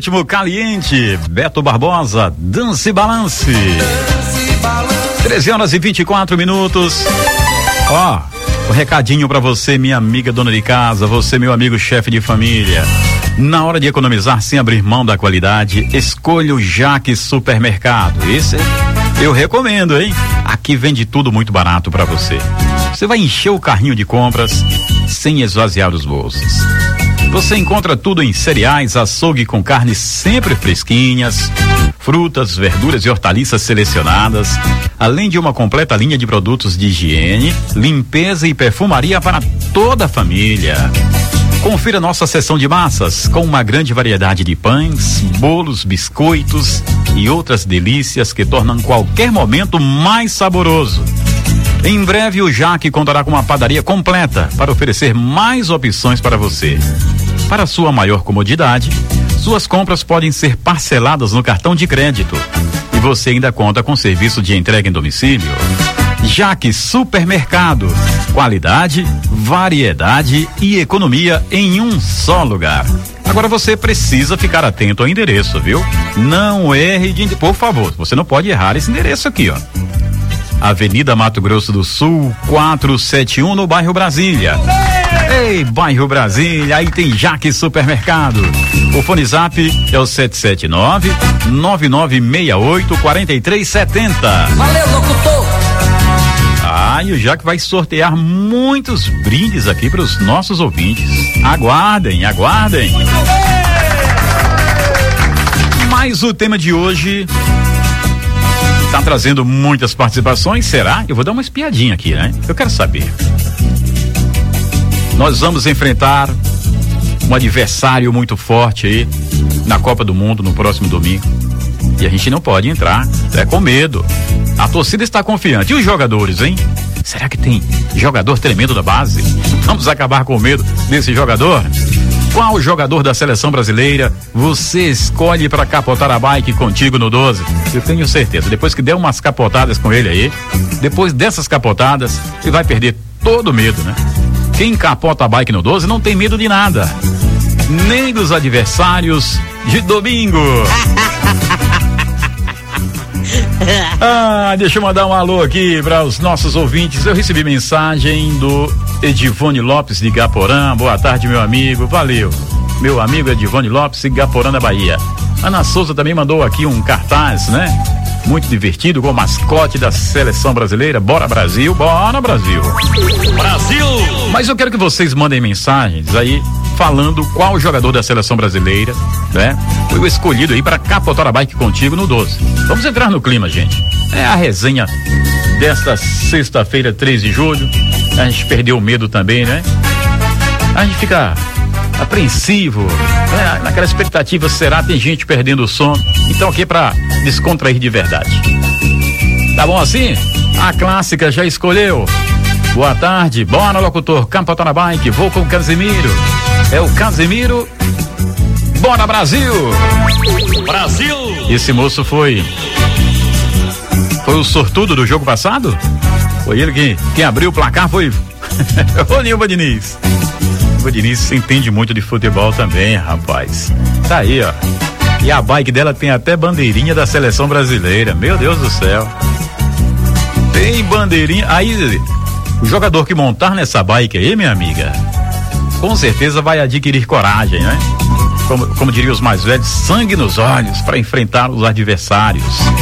ritmo caliente, Beto Barbosa, Dance e Balance. 13h24. Ó, o recadinho pra você, minha amiga dona de casa, você, meu amigo chefe de família. Na hora de economizar sem abrir mão da qualidade, escolha o Jaque Supermercado. Esse eu recomendo, hein? Aqui vende tudo muito barato pra você. Você vai encher o carrinho de compras sem esvaziar os bolsos. Você encontra tudo em cereais, açougue com carnes sempre fresquinhas, frutas, verduras e hortaliças selecionadas, além de uma completa linha de produtos de higiene, limpeza e perfumaria para toda a família. Confira nossa seção de massas com uma grande variedade de pães, bolos, biscoitos e outras delícias que tornam qualquer momento mais saboroso. Em breve o Jaque contará com uma padaria completa para oferecer mais opções para você. Para sua maior comodidade, suas compras podem ser parceladas no cartão de crédito e você ainda conta com serviço de entrega em domicílio. Jaque Supermercado, qualidade, variedade e economia em um só lugar. Agora você precisa ficar atento ao endereço, viu? Não erre por favor, você não pode errar esse endereço aqui, ó. Avenida Mato Grosso do Sul, 471, no bairro Brasília. Ei, bairro Brasília, aí tem Jaque Supermercado. O fone zap é o 779-9968-4370. Valeu, locutor! E o Jaque vai sortear muitos brindes aqui para os nossos ouvintes. Aguardem. Mas o tema de hoje tá trazendo muitas participações, será? Eu vou dar uma espiadinha aqui, né? Eu quero saber. Nós vamos enfrentar um adversário muito forte aí na Copa do Mundo no próximo domingo. E a gente não pode entrar, com medo. A torcida está confiante. E os jogadores, hein? Será que tem jogador tremendo da base? Vamos acabar com o medo desse jogador? Qual jogador da seleção brasileira você escolhe para capotar a bike contigo no 12? Eu tenho certeza, depois que der umas capotadas com ele aí, depois dessas capotadas, ele vai perder todo o medo, né? Quem capota a bike no 12 não tem medo de nada, nem dos adversários de domingo. Deixa eu mandar um alô aqui para os nossos ouvintes. Eu recebi mensagem do Edivone Lopes de Igaporã. Boa tarde, meu amigo. Valeu. Meu amigo Edivone Lopes de Igaporã, da Bahia. Ana Souza também mandou aqui um cartaz, né? Muito divertido, com o mascote da seleção brasileira. Bora Brasil, bora Brasil. Brasil! Mas eu quero que vocês mandem mensagens aí falando qual jogador da seleção brasileira, né? Foi o escolhido aí para capotar a bike contigo no 12. Vamos entrar no clima, gente. É a resenha desta sexta-feira, 3 de julho. A gente perdeu o medo também, né? A gente fica apreensivo, né? Naquela expectativa, será? Tem gente perdendo o sono. Então aqui é pra descontrair de verdade. Tá bom assim? A clássica já escolheu. Boa tarde, bora locutor, capotar na bike, vou com o Casimiro. É o Casimiro. Bora Brasil! Brasil! Esse moço foi o sortudo do jogo passado? Foi ele quem abriu o placar, foi o Nilva Diniz. O Diniz entende muito de futebol também, rapaz. Tá aí, ó. E a bike dela tem até bandeirinha da seleção brasileira. Meu Deus do céu. Tem bandeirinha. Aí, o jogador que montar nessa bike aí, minha amiga, com certeza vai adquirir coragem, né? Como diriam os mais velhos, sangue nos olhos para enfrentar os adversários.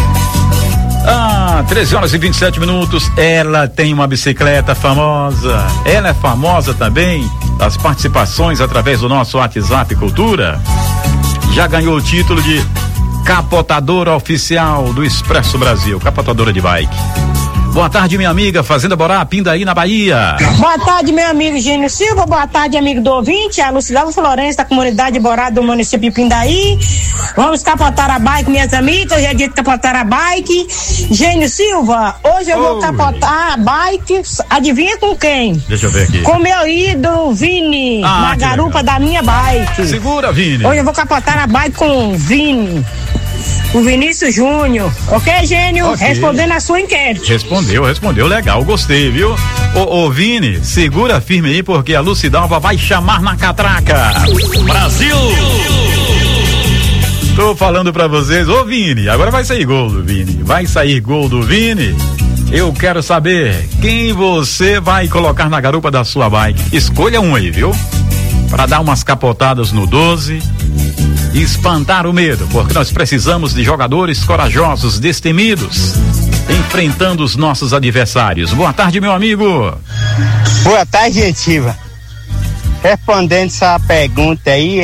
13h27. Ela tem uma bicicleta famosa. Ela é famosa também das participações através do nosso WhatsApp Cultura. Já ganhou o título de capotadora oficial do Expresso Brasil, capotadora de bike. Boa tarde, minha amiga, Fazenda Borá, Pindaí, na Bahia. Boa tarde, meu amigo Gênio Silva. Boa tarde, amigo do ouvinte, a Lucilava Florença, da comunidade Borá do município de Pindaí. Vamos capotar a bike, minhas amigas. Hoje é dia de capotar a bike. Gênio Silva, hoje eu vou capotar a bike. Adivinha com quem? Deixa eu ver aqui. Com meu ídolo, Vini, na garupa legal da minha bike. Segura, Vini. Hoje eu vou capotar a bike com o Vini. O Vinícius Júnior, ok, Gênio? Okay. Respondendo a sua enquete. Respondeu, legal, gostei, viu? Ô Vini, segura firme aí, porque a Lucidalva vai chamar na catraca. Brasil! Tô falando pra vocês, ô Vini, agora vai sair gol do Vini. Vai sair gol do Vini. Eu quero saber quem você vai colocar na garupa da sua bike. Escolha um aí, viu? Pra dar umas capotadas no 12 e espantar o medo, porque nós precisamos de jogadores corajosos, destemidos, enfrentando os nossos adversários. Boa tarde, meu amigo. Boa tarde, Gentiva. Respondendo essa pergunta aí,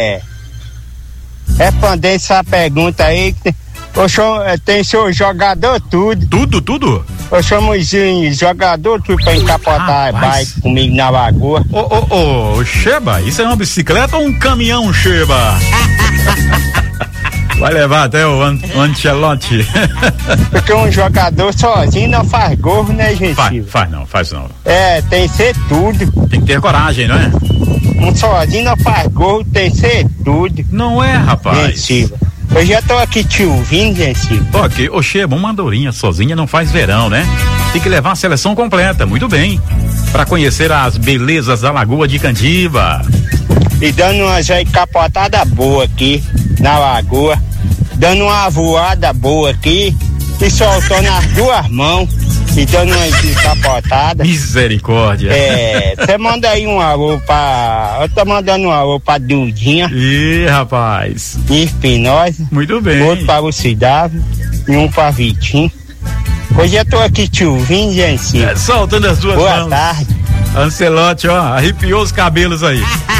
eu chamo, tem seu jogador tudo. Tudo? Eu chamo de jogador tudo pra encapotar a bike comigo na lagoa. Ô, Sheba, isso é uma bicicleta ou um caminhão, Sheba? Vai levar até o Ancelotti. Porque um jogador sozinho não faz gol, né, gente? Faz não. Tem que ser tudo. Tem que ter coragem, não é? Um sozinho não faz gol, tem que ser tudo. Não é, rapaz? Gentiva. Eu já tô aqui te ouvindo, Gentiva. Ok, ô Sheba, uma andorinha sozinha não faz verão, né? Tem que levar a seleção completa, muito bem. Pra conhecer as belezas da Lagoa de Candiba. E dando umas capotadas boas aqui na lagoa, dando uma voada boa aqui e soltando as duas mãos e dando umas capotadas. Misericórdia. Você manda aí um alô eu tô mandando um alô pra Dudinha. Ih, rapaz. E Espinosa. Muito bem. Outro pra Lucidável e um pra Vitinho. Hoje eu tô aqui te ouvindo, gente. Soltando as duas mãos. Boa tarde. Ancelotti, ó, arrepiou os cabelos aí.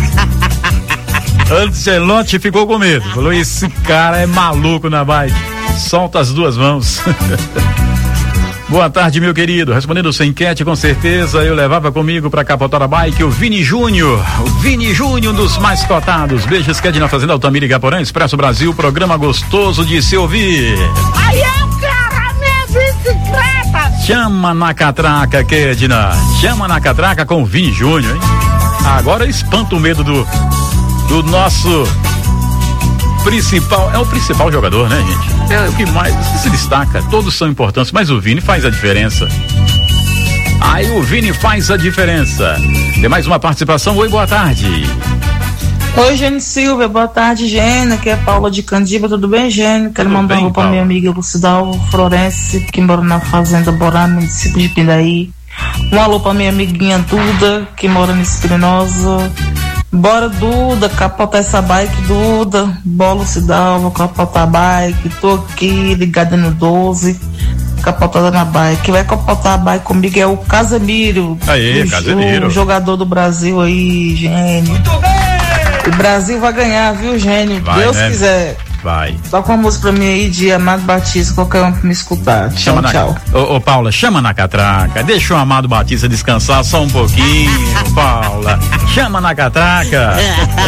Ancelotti ficou com medo. Falou, esse cara é maluco na bike. Solta as duas mãos. Boa tarde, meu querido. Respondendo sua enquete, com certeza eu levava comigo pra capotar a bike o Vini Júnior. O Vini Júnior, um dos mais cotados. Beijos, Ked na Fazenda Altamira e Gaporã, Expresso Brasil, programa gostoso de se ouvir. Aí eu quero a minha bicicleta. Chama na catraca, Kedna. Chama na catraca com o Vini Júnior, hein? Agora espanta o medo do nosso principal, é o principal jogador, né, gente? É o que mais se destaca. Todos são importantes, mas o Vini faz a diferença. Aí o Vini faz a diferença. Tem mais uma participação. Oi, boa tarde. Oi, Gênio Silva, boa tarde, Gênio, aqui é Paula de Candiba, tudo bem, Gênio? Quero mandar um alô pra minha amiga Lucidal Florense, que mora na Fazenda Borá, no município de Pindaí. Um alô pra minha amiguinha Duda, que mora em Espinosa. Bora, Duda, capotar essa bike, Duda. Bora, Lucidal, vou capotar a bike, tô aqui ligada no 12, capotada na bike. Quem vai capotar a bike comigo é o Casemiro. Aí, Casemiro. O jogador do Brasil aí, Gênio. Muito bem! O Brasil vai ganhar, viu, Gênio? Vai, Deus, né? Quiser. Vai. Toca uma música pra mim aí de Amado Batista, qualquer um pra me escutar. Tchau. Ô, Paula, chama na catraca. Deixa o Amado Batista descansar só um pouquinho, Paula. Chama na catraca.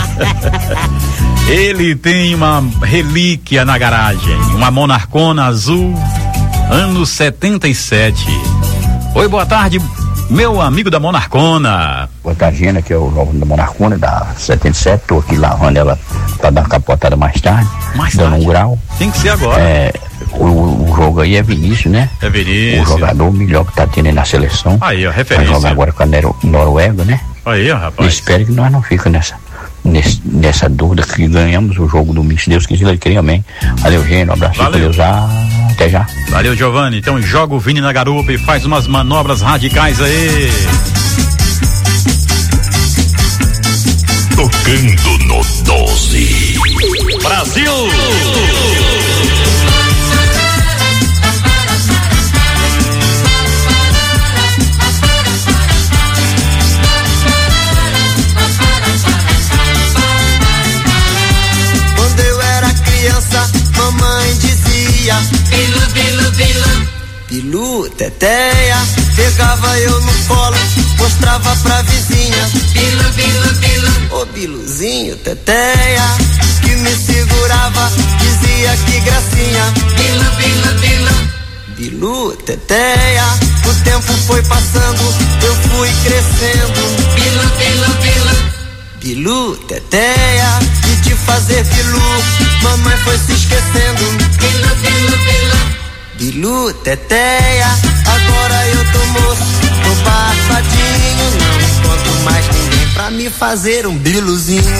Ele tem uma relíquia na garagem, uma Monarcona azul, anos 77. Oi, boa tarde, meu amigo da Monarcona. Boa tarde, Gina, que é o novo da Monarcona, da 77. Tô aqui lavando ela pra dar uma capotada mais tarde. Dando um grau. Tem que ser agora. O jogo aí é Vinícius, né? É Vinícius. O jogador melhor que tá tendo aí na seleção. Aí, ó, referência. Vai jogar agora com a Noruega, né? Aí, ó, rapaz. Espero que nós não fiquemos nessa dúvida, que ganhamos o jogo domingo, se Deus quiser, ele queria, amém. Valeu, Gênio, um abraço pra Deus, até já. Valeu, Giovanni. Então joga o Vini na garupa e faz umas manobras radicais aí. Tocando no 12. Brasil! Quando eu era criança, mamãe dizia: Bilu, bilu, bilu. Bilu, teteia. Pegava eu no colo, mostrava pra vizinha: Bilu, bilu, bilu. Ô Biluzinho, teteia. Que me segurava, dizia que gracinha: Bilu, bilu, bilu. Bilu, teteia. O tempo foi passando, eu fui crescendo: Bilu, bilu, bilu. Bilu, teteia. E de fazer bilu, mamãe foi se esquecendo: Bilu, bilu, bilu. Bilu, teteia. Agora eu tô moço, tô passadinho, não encontro mais ninguém pra me fazer um biluzinho.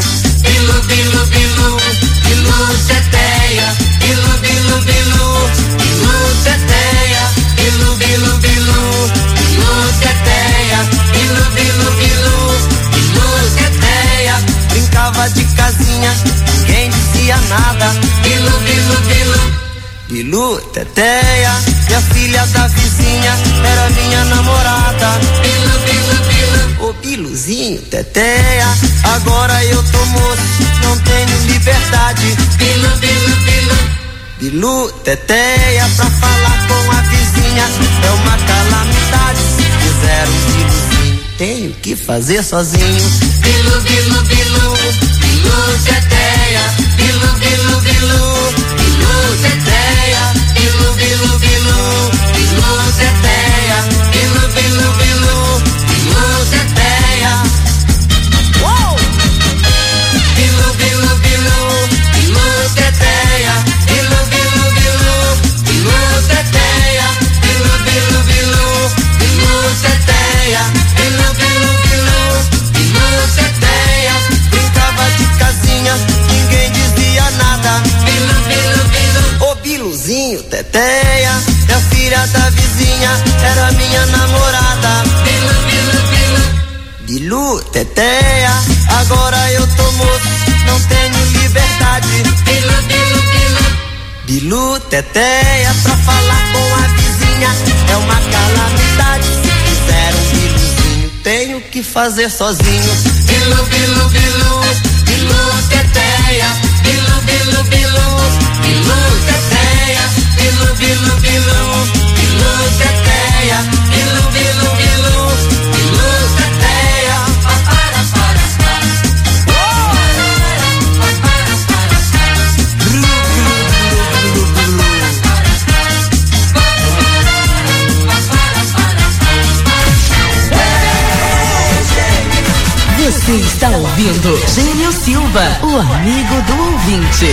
bilu, bilu, bilu, bilu, teteia, bilu, bilu, bilu, bilu, teteia, bilu, bilu, bilu, bilu, teteia, bilu, bilu, bilu, bilu, teteia. Brincava de casinha, ninguém dizia nada, bilu, bilu, bilu, bilu, teteia. Minha filha da vizinha era minha namorada, bilu, bilu, bilu, ô biluzinho, teteia. Agora eu tô moço, não tenho liberdade, bilu, bilu, bilu, bilu, teteia. Pra falar com a vizinha é uma calamidade. Se quiser um biluzinho, tenho que fazer sozinho, bilu, bilu, bilu, bilu, teteia, bilu, bilu, bilu, bilu, teteia, bilu, bilu, bilu, bilu, teteia, bilu, bilu, bilu, bilu, teteia. Uou! Bilu, bilu, bilu, bilu, teteia, bilu, bilu, bilu, bilu, teteia, bilu, bilu, bilu, bilu, teteia, bilu, bilu, bilu, bilu, teteia. Brincava de casinha, ninguém dizia nada, bilu, bilu, bilu, ô biluzinho, teteia. Minha filha da vizinha era minha namorada, bilu, bilu, bilu, bilu, teteia. Agora eu tô moço, não tenho liberdade, bilu, bilu, bilu, bilu, teteia. Pra falar com a vizinha é uma calamidade. Se quiser um biluzinho, tenho que fazer sozinho, bilu, bilu, bilu, bilu, teteia, bilu, bilu, bilu, bilu, teteia, bilu, bilu, bilu, bilu, teteia, bilu, bilu, bilu, bilu, teteia. Para, para, para. Você está ouvindo Gênio Silva, o amigo do ouvinte.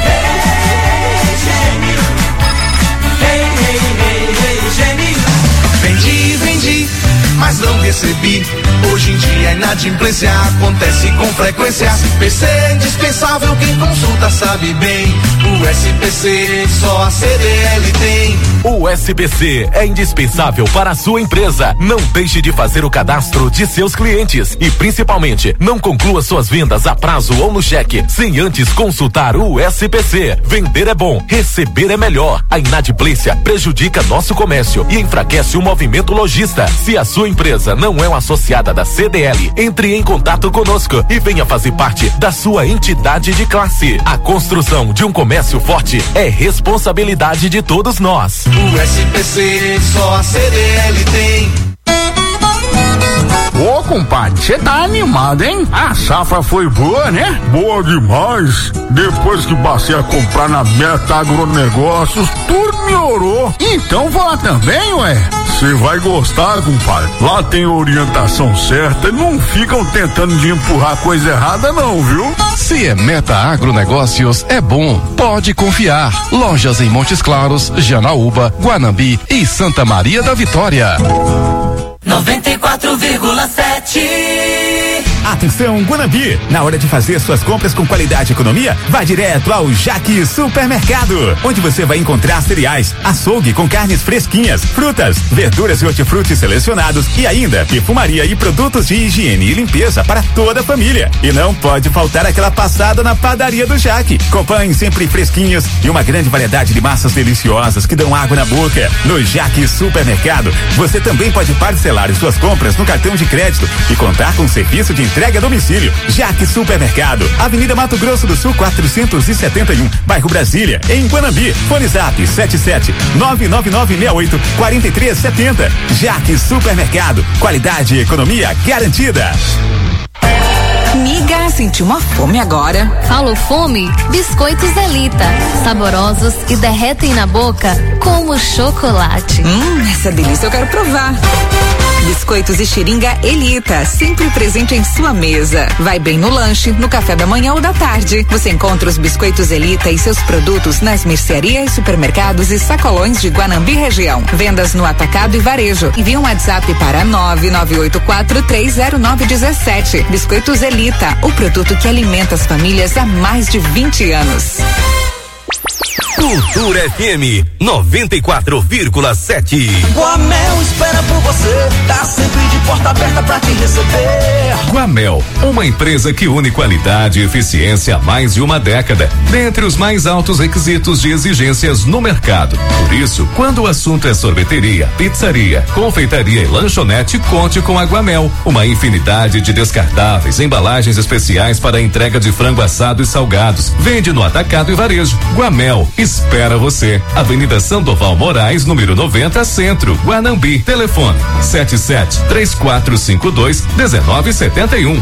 Vendi, mas não recebi. Hoje em dia a inadimplência acontece com frequência. SPC é indispensável, quem consulta sabe bem. O SPC só a CDL tem. O SPC é indispensável para a sua empresa. Não deixe de fazer o cadastro de seus clientes e, principalmente, não conclua suas vendas a prazo ou no cheque sem antes consultar o SPC. Vender é bom, receber é melhor. A inadimplência prejudica nosso comércio e enfraquece o movimento lojista. Se a sua empresa não é uma associada da CDL, entre em contato conosco e venha fazer parte da sua entidade de classe. A construção de um comércio forte é responsabilidade de todos nós. O SPC só a CDL tem. Ô, compadre, você tá animado, hein? A safra foi boa, né? Boa demais. Depois que passei a comprar na Meta Agronegócios, tudo melhorou. Então vá lá também, ué. Você vai gostar, compadre. Lá tem orientação certa e não ficam tentando de empurrar coisa errada não, viu? Se é Meta Agronegócios, é bom. Pode confiar. Lojas em Montes Claros, Janaúba, Guanambi e Santa Maria da Vitória. 94,7. Atenção, Guanambi! Na hora de fazer suas compras com qualidade e economia, vá direto ao Jaque Supermercado, onde você vai encontrar cereais, açougue com carnes fresquinhas, frutas, verduras e hortifrutis selecionados e ainda perfumaria e produtos de higiene e limpeza para toda a família. E não pode faltar aquela passada na padaria do Jaque, com pães sempre fresquinhos e uma grande variedade de massas deliciosas que dão água na boca. No Jaque Supermercado, você também pode parcelar suas compras no cartão de crédito e contar com serviço de entrega a domicílio. Jaque Supermercado, Avenida Mato Grosso do Sul 471, bairro Brasília, em Guanambi. Fone Zap 77-99968-4370. Jaque Supermercado, qualidade e economia garantida. Miga, senti uma fome agora. Falou fome? Biscoitos Elita, saborosos e derretem na boca como chocolate. Essa delícia eu quero provar. Biscoitos e Xiringa Elita, sempre presente em sua mesa. Vai bem no lanche, no café da manhã ou da tarde. Você encontra os Biscoitos Elita e seus produtos nas mercearias, supermercados e sacolões de Guanambi região. Vendas no atacado e varejo. Envie um WhatsApp para 998430917. Biscoitos Elita, o produto que alimenta as famílias há mais de 20 anos. Cultura FM 94,7. Guamel espera por você, tá sempre de porta aberta pra te receber. Guamel, uma empresa que une qualidade e eficiência há mais de uma década, dentre os mais altos requisitos de exigências no mercado. Por isso, quando o assunto é sorveteria, pizzaria, confeitaria e lanchonete, conte com a Guamel. Uma infinidade de descartáveis, embalagens especiais para a entrega de frango assado e salgados. Vende no atacado e varejo. Guamel espera você. Avenida Sandoval Moraes, número 90, Centro, Guanambi. Telefone 77-3452-1971.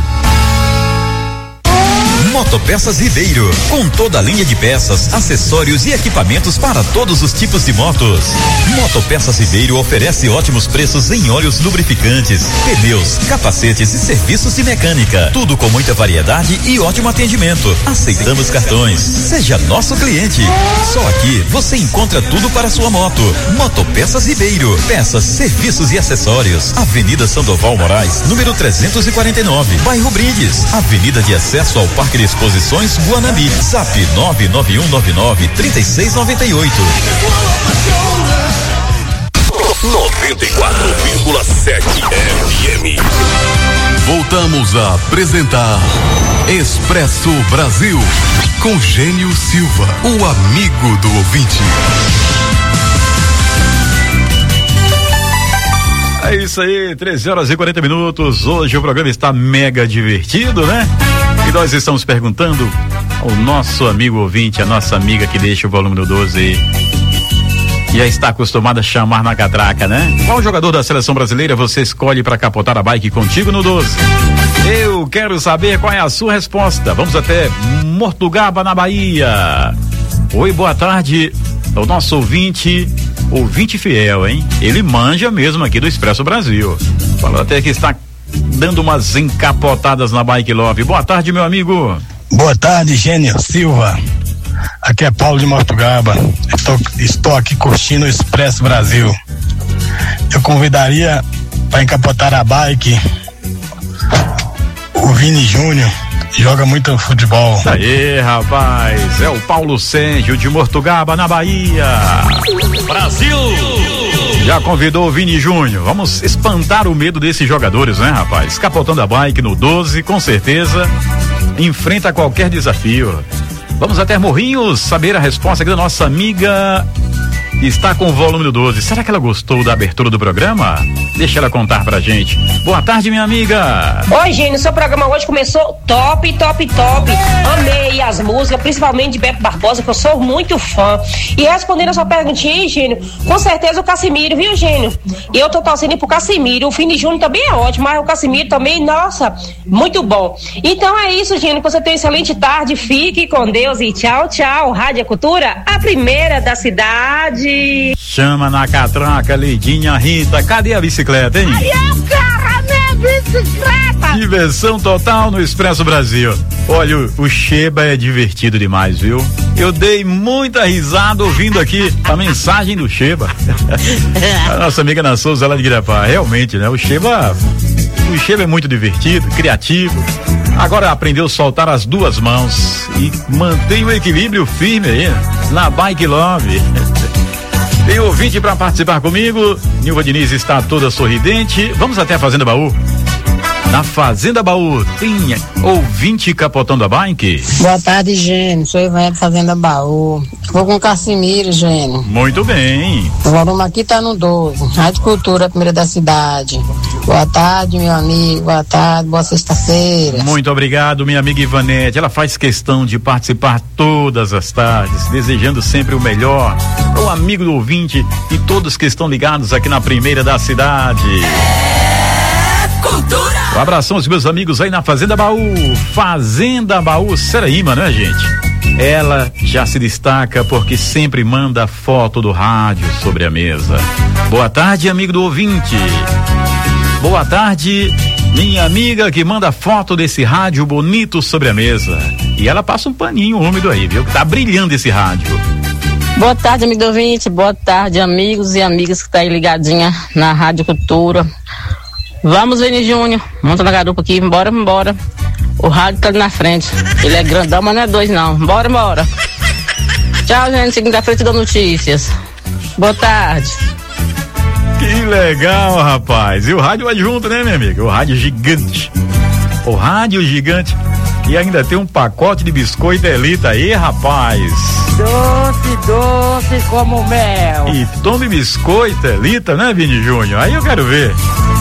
Motopeças Ribeiro, com toda a linha de peças, acessórios e equipamentos para todos os tipos de motos. Motopeças Ribeiro oferece ótimos preços em óleos lubrificantes, pneus, capacetes e serviços de mecânica. Tudo com muita variedade e ótimo atendimento. Aceitamos cartões. Seja nosso cliente. Só aqui você encontra tudo para sua moto. Motopeças Ribeiro, peças, serviços e acessórios. Avenida Sandoval Moraes, número 349, bairro Brindes, avenida de acesso ao Parque de Exposições Guanambi. Zap 99199-3698. 94,7 FM. Voltamos a apresentar Expresso Brasil com Gênio Silva, o amigo do ouvinte. É isso aí, 13h40. Hoje o programa está mega divertido, né? E nós estamos perguntando ao nosso amigo ouvinte, a nossa amiga que deixa o volume do 12 e já está acostumada a chamar na catraca, né? Qual jogador da seleção brasileira você escolhe para capotar a bike contigo no 12? Eu quero saber qual é a sua resposta. Vamos até Mortugaba, na Bahia. Oi, boa tarde. O nosso ouvinte fiel, hein? Ele manja mesmo aqui do Expresso Brasil. Falou até que está dando umas encapotadas na Bike Love. Boa tarde, meu amigo. Boa tarde, Gênio Silva. Aqui é Paulo de Mortugaba. Estou aqui curtindo o Expresso Brasil. Eu convidaria para encapotar a bike o Vini Júnior. Joga muito futebol. Aí, rapaz, é o Paulo Sérgio de Mortugaba, na Bahia. Brasil! Já convidou o Vini Júnior. Vamos espantar o medo desses jogadores, né, rapaz? Capotando a bike no 12, com certeza enfrenta qualquer desafio. Vamos até Morrinhos saber a resposta aqui da nossa amiga. Está com o volume do 12. Será que ela gostou da abertura do programa? Deixa ela contar pra gente. Boa tarde, minha amiga. Oi, Gênio, seu programa hoje começou top. Amei as músicas, principalmente de Beto Barbosa, que eu sou muito fã. E respondendo a sua perguntinha aí, Gênio, com certeza o Cassimiro, viu, Gênio? E eu tô torcendo pro Cassimiro. O Vini Júnior também é ótimo, mas o Cassimiro também, nossa, muito bom. Então é isso, Gênio, que você tenha uma excelente tarde. Fique com Deus e tchau, tchau. Rádio Cultura, a primeira da cidade. Chama na catraca, Lidinha Rita. Cadê a bicicleta, hein? Aí eu quero a minha bicicleta. Diversão total no Expresso Brasil. Olha, o Sheba é divertido demais, viu? Eu dei muita risada ouvindo aqui a mensagem do Sheba. A nossa amiga Ana Souza, lá de Guirapá. Realmente, né? O Sheba é muito divertido, criativo. Agora aprendeu a soltar as duas mãos e mantém o equilíbrio firme aí na Bike Love. Tem ouvinte para participar comigo. Nilva Diniz está toda sorridente. Vamos até a Fazenda Baú. Na Fazenda Baú tem ouvinte capotando a bike. Boa tarde, Gênio. Sou Ivete Fazenda Baú. Vou com o Cassimiro, Gênio. Muito bem. O volume aqui tá no 12. Rádio Cultura, a primeira da cidade. Boa tarde, meu amigo. Boa tarde, boa sexta-feira. Muito obrigado, minha amiga Ivanete. Ela faz questão de participar todas as tardes, desejando sempre o melhor para o amigo do ouvinte e todos que estão ligados aqui na primeira da cidade. Cultura. Um abração aos meus amigos aí na Fazenda Baú. Fazenda Baú Seraíma, né, gente? Ela já se destaca porque sempre manda foto do rádio sobre a mesa. Boa tarde, amigo do ouvinte. Boa tarde, minha amiga que manda foto desse rádio bonito sobre a mesa. E ela passa um paninho úmido aí, viu? Tá brilhando esse rádio. Boa tarde, amigo ouvinte. Boa tarde, amigos e amigas que tá aí ligadinha na Rádio Cultura. Vamos, Vini Júnior. Monta na garupa aqui. Bora. O rádio tá ali na frente. Ele é grandão, mas não é 2 não. Bora. Tchau, gente. Segunda-feira te dou notícias. Boa tarde. Que legal, rapaz. E o rádio vai junto, né, minha amiga? O rádio gigante. E ainda tem um pacote de biscoito Elita aí, rapaz. Doce como mel. E tome biscoito Elita, né, Vini Júnior? Aí eu quero ver.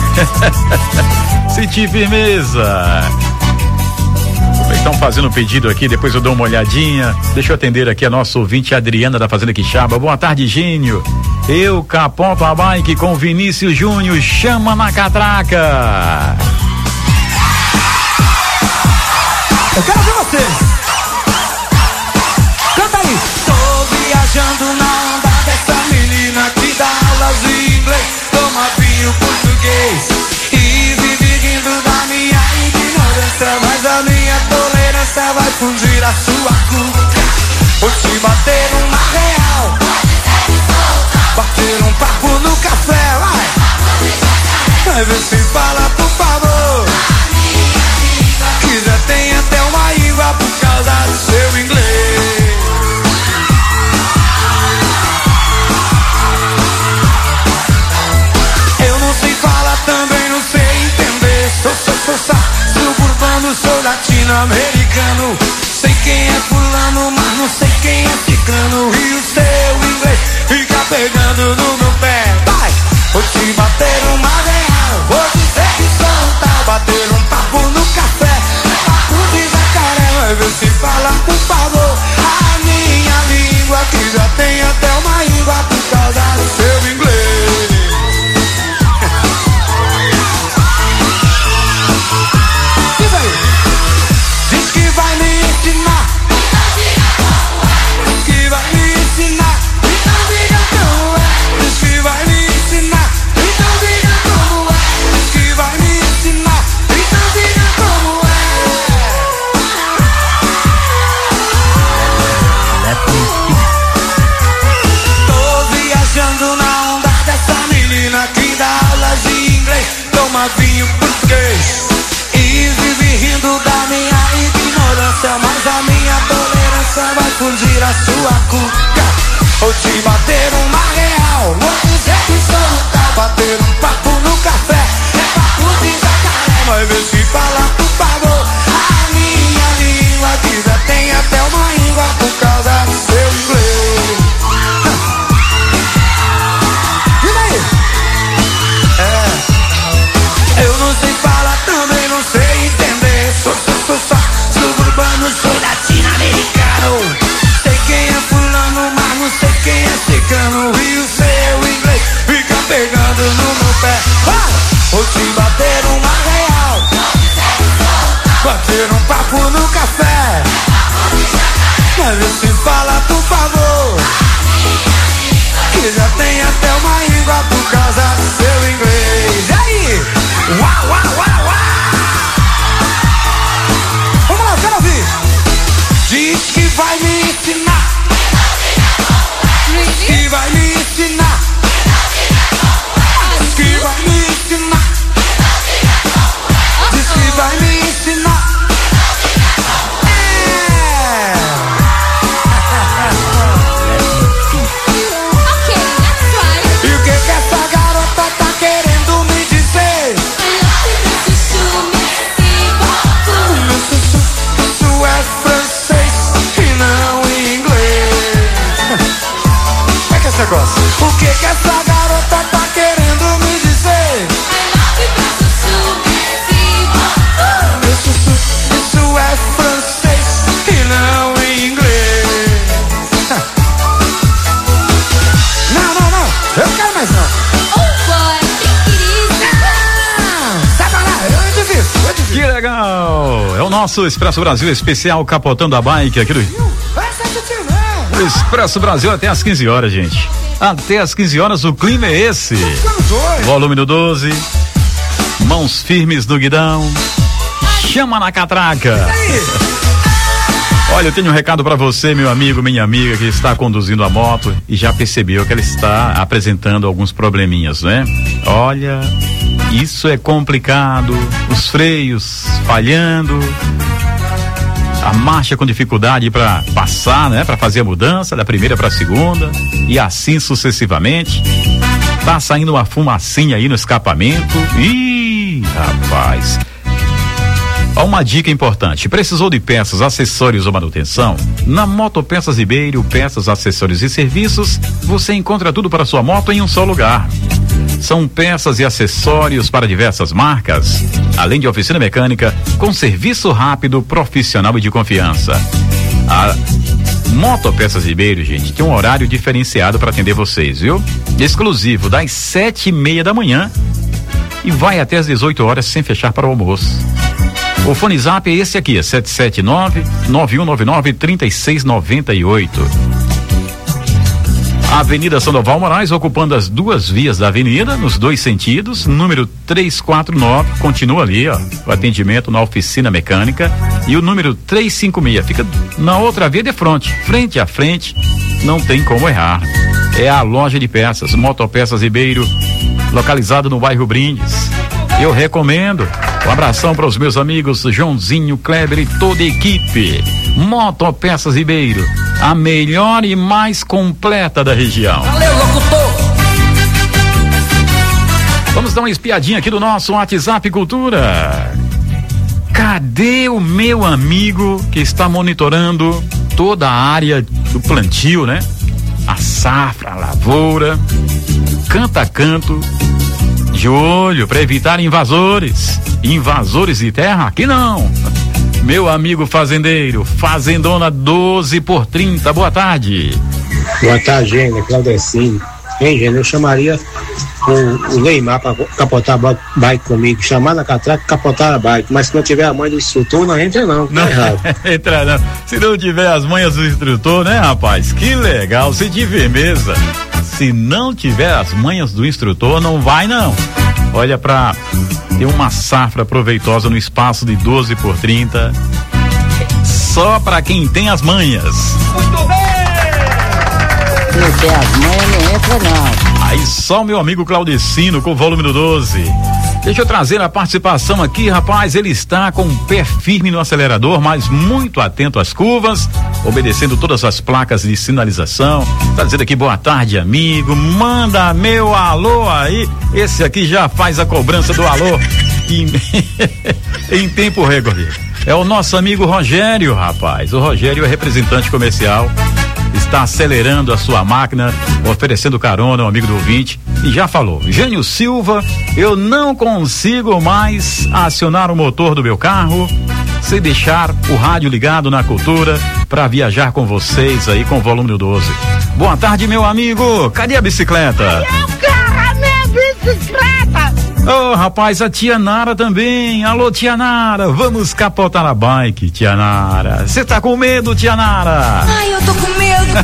Sentir firmeza. Estão fazendo um pedido aqui, depois eu dou uma olhadinha. Deixa eu atender aqui a nossa ouvinte Adriana da Fazenda Quixaba. Boa tarde, Gênio. Eu capoto a bike com Vinícius Júnior, chama na catraca. Eu quero ver você. Canta aí. Tô viajando na onda dessa menina que dá aulas de inglês, toma vinho português e vive rindo da minha ignorância, mas a minha tolerância vai fundir a sua cuca. Vou te bater uma real, bater um papo no café, vai ver se fala, por favor. Quiser tem até uma íngua por causa do seu inglês. Eu não sei falar, também não sei entender. Sou suburbano, sou latino-americano. Sei quem é fulano, mas não sei quem é ciclano. E o seu inglês fica pegando no meu pé. Vai, vou te bater uma real, vou dizer que sou um tal, bater um papo no café. Vai ver se fala, por favor, a minha língua, que já tem até uma íngua por causa do seu inglês. Diz aí. Diz que vai me ensinar. Diz que vai me ensinar. Então diga como é. Diz que vai me ensinar. Então diga como é. Diz que vai me ensinar. Então diga como é. Na onda dessa menina que dá aulas de inglês, toma vinho português e vive rindo da minha ignorância, mas a minha tolerância vai fundir a sua cuca. Vou te bater uma real, vou dizer que sou um tal, bater um papo no café, é papo de jacaré. Vai ver se fala, por favor, a minha língua, que já tem até uma íngua por causa do seu inglês. Eu não sei falar, também não sei entender. Sou suburbano, sou latino-americano. Sei quem é fulano, mas não sei quem é ciclano. E o seu inglês fica pegando no meu pé. Vou te bater uma real, bater um papo no café. Mas ver se fala, por favor, que já tem até uma íngua por causa do seu inglês. E aí? Uau, uau, uau, uau! Vamos lá, quero ouvir. Diz que vai me ensinar. Diz que vai me ensinar. Diz que vai me ensinar. Diz que vai me ensinar. E o que essa garota tá querendo me dizer? Isso é francês e não inglês. Como é que é esse negócio? O que essa garota tá querendo me dizer? Isso é francês e não inglês. Não, eu não quero mais não. Que legal! É o nosso Expresso Brasil especial capotando a bike aqui do o Expresso Brasil até às 15 horas, gente. Até às 15 horas o clima é esse. Volume do 12. Mãos firmes no guidão. Chama na catraca. Olha, eu tenho um recado para você, meu amigo, minha amiga, que está conduzindo a moto e já percebeu que ela está apresentando alguns probleminhas, né? Olha, isso é complicado. Os freios falhando, a marcha com dificuldade para passar, né? Para fazer a mudança da primeira para a segunda e assim sucessivamente. Tá saindo uma fumacinha aí no escapamento. Ih, rapaz. Ó, uma dica importante: precisou de peças, acessórios ou manutenção? Na Motopeças Ribeiro, peças, acessórios e serviços, você encontra tudo para sua moto em um só lugar. São peças e acessórios para diversas marcas, além de oficina mecânica com serviço rápido, profissional e de confiança. A Motopeças Ribeiro, gente, tem um horário diferenciado para atender vocês, viu? Exclusivo, das 7:30 da manhã e vai até às 18 horas sem fechar para o almoço. O fone zap é esse aqui, 779-9199-3698. Avenida Sandoval Moraes, ocupando as duas vias da avenida, nos dois sentidos, número 349, continua ali, ó, o atendimento na oficina mecânica, e o número 356, fica na outra via de frente a frente, não tem como errar. É a loja de peças, Motopeças Ribeiro, localizado no bairro Brindes. Eu recomendo. Um abração para os meus amigos Joãozinho, Kleber e toda a equipe. Motopeças Ribeiro, a melhor e mais completa da região. Valeu, locutor! Vamos dar uma espiadinha aqui do nosso WhatsApp Cultura. Cadê o meu amigo que está monitorando toda a área do plantio, né? A safra, a lavoura, canto a canto, de olho para evitar invasores de terra, aqui não. Meu amigo fazendeiro, Fazendona 12x30, boa tarde, Gênio, Claudecino. Hein, Gênio, eu chamaria o Neymar para capotar a bike comigo, chamar na catraca e capotar a bike, mas se não tiver a mãe do instrutor, não entra não, tá errado. Entra não, se não tiver as manhas do instrutor, né, rapaz, que legal, se de firmeza. Se não tiver as manhas do instrutor, não vai não. Olha, pra ter uma safra proveitosa no espaço de 12x30, só pra quem tem as manhas. Muito bem! Quem tem as manhas não entra não. Aí só o meu amigo Claudecino com o volume do 12. Deixa eu trazer a participação aqui, rapaz, ele está com o pé firme no acelerador, mas muito atento às curvas, obedecendo todas as placas de sinalização. Tá dizendo aqui, boa tarde, amigo, manda meu alô aí. Esse aqui já faz a cobrança do alô em tempo recorde. É o nosso amigo Rogério, rapaz. O Rogério é representante comercial, está acelerando a sua máquina, oferecendo carona ao amigo do ouvinte, e já falou: Jânio Silva, eu não consigo mais acionar o motor do meu carro sem deixar o rádio ligado na Cultura para viajar com vocês aí com o volume do 12. Boa tarde, meu amigo, cadê a bicicleta? Eu quero a minha bicicleta! Ô, rapaz, a tia Nara também. Alô, tia Nara, vamos capotar a bike, tia Nara. Você tá com medo, tia Nara? Ai, eu tô com medo.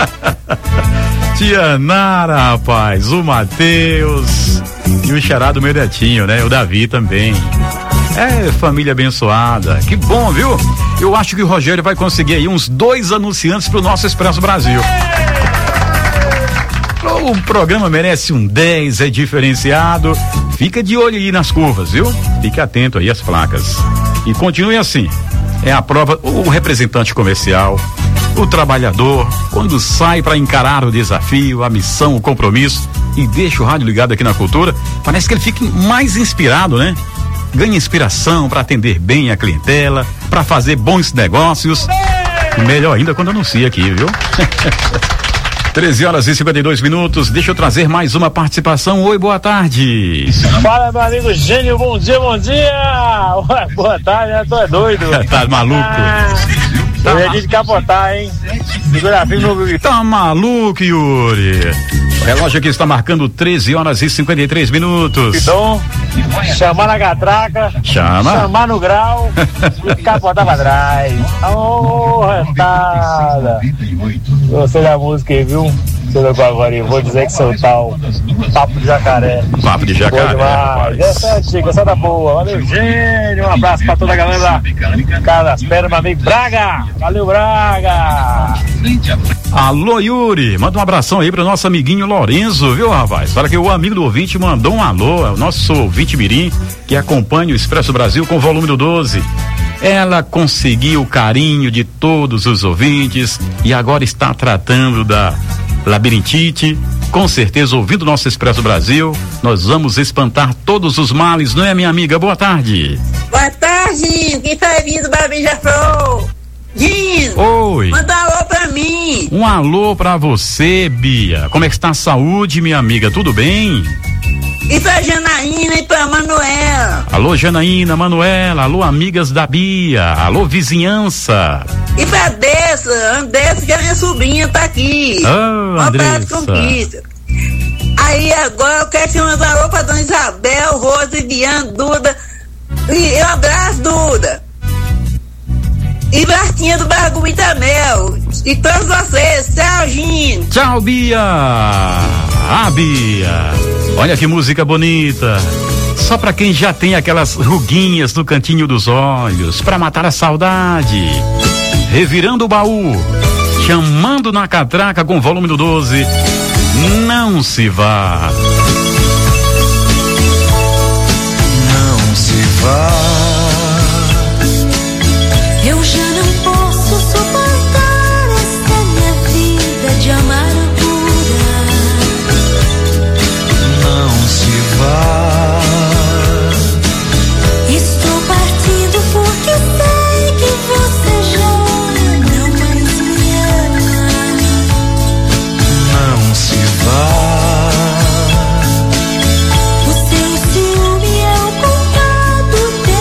Tia Nara, rapaz, o Matheus e o xará do meu netinho, né? O Davi também. É, família abençoada. Que bom, viu? Eu acho que o Rogério vai conseguir aí uns 2 anunciantes pro nosso Expresso Brasil. O programa merece um 10, é diferenciado. Fica de olho aí nas curvas, viu? Fique atento aí às placas. E continue assim. É a prova, o representante comercial, o trabalhador, quando sai para encarar o desafio, a missão, o compromisso e deixa o rádio ligado aqui na Cultura, parece que ele fica mais inspirado, né? Ganha inspiração para atender bem a clientela, para fazer bons negócios. E melhor ainda quando anuncia aqui, viu? 13h52. Deixa eu trazer mais uma participação. Oi, boa tarde. Fala, meu amigo Gênio, bom dia. Ué, boa tarde, né? Tu é doido. Tá maluco? Eu ia de capotar, hein? Segura firme no... Tá maluco, Yuri? Relógio aqui está marcando 13h53. Então, chamar na catraca, chamar no grau e capotar pra trás. Ô, rentada. Gostei da música aí, viu? Agora eu vou dizer que seu tal Papo de Jacaré. Papo de Jacaré. Essa é antiga, essa é da boa. Valeu, Gênio. Um abraço pra toda a galera da Casa das Pedras, meu amigo Braga. Valeu, Braga. Alô, Yuri. Manda um abração aí pro nosso amiguinho Lorenzo, viu, rapaz? Fala que o amigo do ouvinte mandou um alô. É o nosso ouvinte mirim que acompanha o Expresso Brasil com o volume do 12. Ela conseguiu o carinho de todos os ouvintes e agora está tratando da labirintite. Com certeza, ouvindo o nosso Expresso Brasil, nós vamos espantar todos os males, não é, minha amiga? Boa tarde. Boa tarde, quem tá vindo, Babija Flor? Gino. Oi. Manda um alô pra mim. Um alô pra você, Bia. Como é que está a saúde, minha amiga? Tudo bem? E pra Janaína e pra Manuela. Alô, Janaína, Manuela. Alô, amigas da Bia. Alô, vizinhança. E pra Andressa, que é minha sobrinha, tá aqui. Oh, Andressa. Conquista. Aí agora eu quero te mandar alô pra Dona Isabel, Rose, Diana, Duda. E um abraço, Duda. E Martinha do Barco Itamel. E todos vocês. Tchau, Gino. Tchau, Bia. Ah, Bia. Olha que música bonita. Só pra quem já tem aquelas ruguinhas no cantinho dos olhos, pra matar a saudade. Revirando o baú, chamando na catraca com o volume do 12. Não se vá. Não se vá. Eu já não posso suportar essa minha vida de amargura. Não se vá. Estou partindo porque sei que você já não mais me ama. Não se vá. O seu ciúme é o culpado.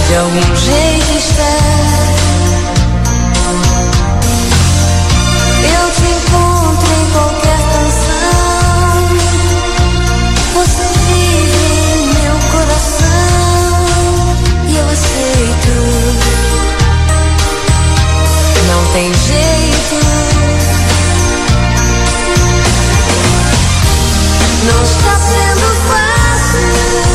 de algum jeito está. Eu te encontro em qualquer canção. Você vive em meu coração e eu aceito. Não tem jeito. Não está sendo fácil.